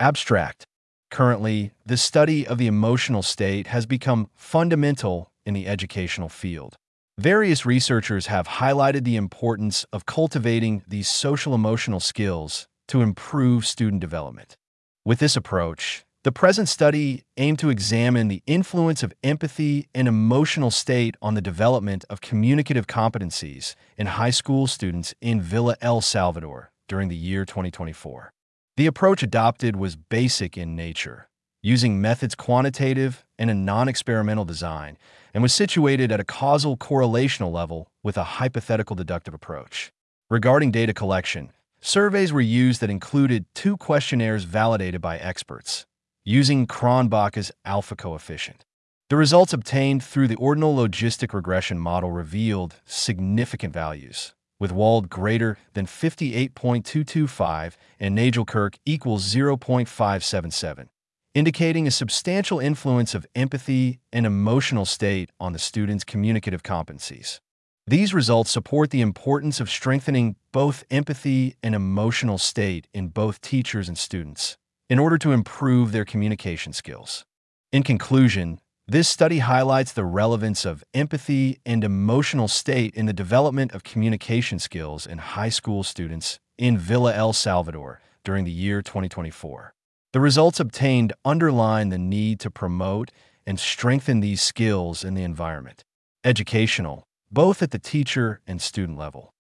Abstract. Currently, the study of the emotional state has become fundamental in the educational field. Various researchers have highlighted the importance of cultivating these social-emotional skills to improve student development. With this approach, the present study aimed to examine the influence of empathy and emotional state on the development of communicative competencies in high school students in Villa, El Salvador during the year 2024. The approach adopted was basic in nature, using methods quantitative and a non-experimental design, and was situated at a causal correlational level with a hypothetical deductive approach. Regarding data collection, surveys were used that included 2 questionnaires validated by experts, using Cronbach's alpha coefficient. The results obtained through the ordinal logistic regression model revealed significant values, with Wald greater than 58.225 and Nagelkirk equals 0.577, indicating a substantial influence of empathy and emotional state on the student's communicative competencies. These results support the importance of strengthening both empathy and emotional state in both teachers and students in order to improve their communication skills. In conclusion, this study highlights the relevance of empathy and emotional state in the development of communication skills in high school students in Villa, El Salvador during the year 2024. The results obtained underline the need to promote and strengthen these skills in the environment, educational, both at the teacher and student level.